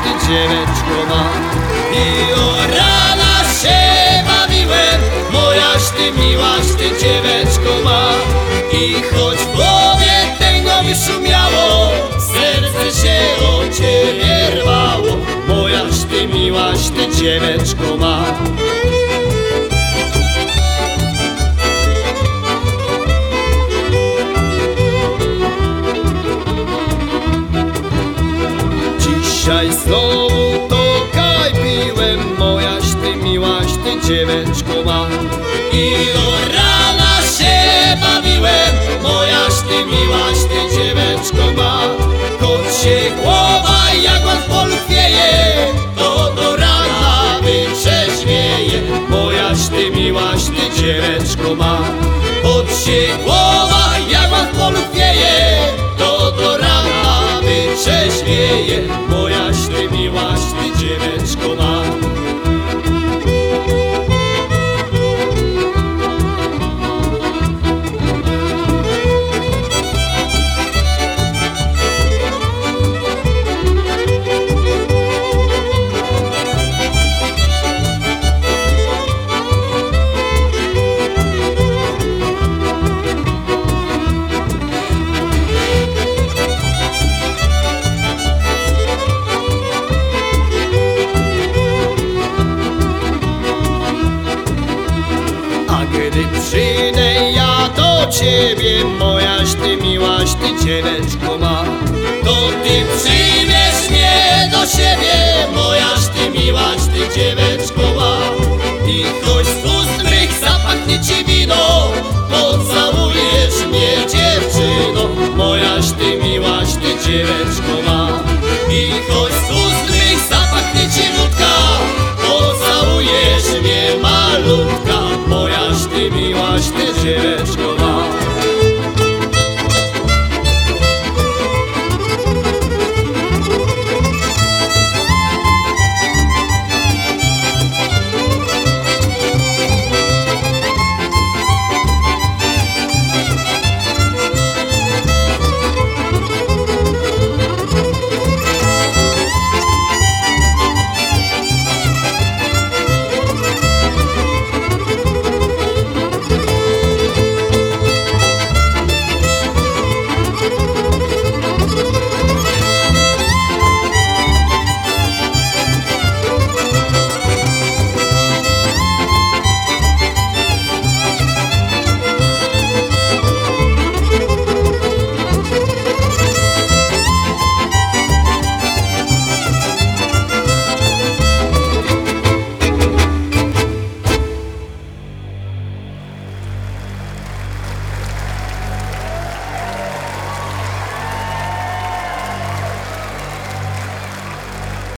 ty dzieweczko ma. I o rana się bawiłem, mojaś ty miłaś ty dzieweczko ma. I choć w głowie tego mi szumiało, serce się o ciebie rwało, mojaś ty miłaś ty dzieweczko ma. Dzisiaj znowu to kaj piłem, mojaś ty miłaś ty dzieweczko ma. I do rana się bawiłem, mojaś ty miłaś ty dzieweczko ma. Choć się głowa jak w polu chwieje, to do rana wyczeźwieje, mojaś ty miłaś ty dzieweczko ma. Choć się głowa jak w polu chwieje, to do rana wyczeźwieje, mojaś ty miłaś ty dzieweczko ma. Gdy przyjdę ja do ciebie, mojaś ty miłaś ty dzieweczko ma, to ty przyjmiesz mnie do siebie, mojaś ty miłaś ty dzieweczko ma. I choć z ust mych zapachnie ci wino, pocałujesz mnie dziewczyno, mojaś ty miłaś ty dzieweczko ma. I choć z ust mych zapachnie ci wódka, pocałujesz mnie malutka, mojaś ty miłaś ty dzieweczko.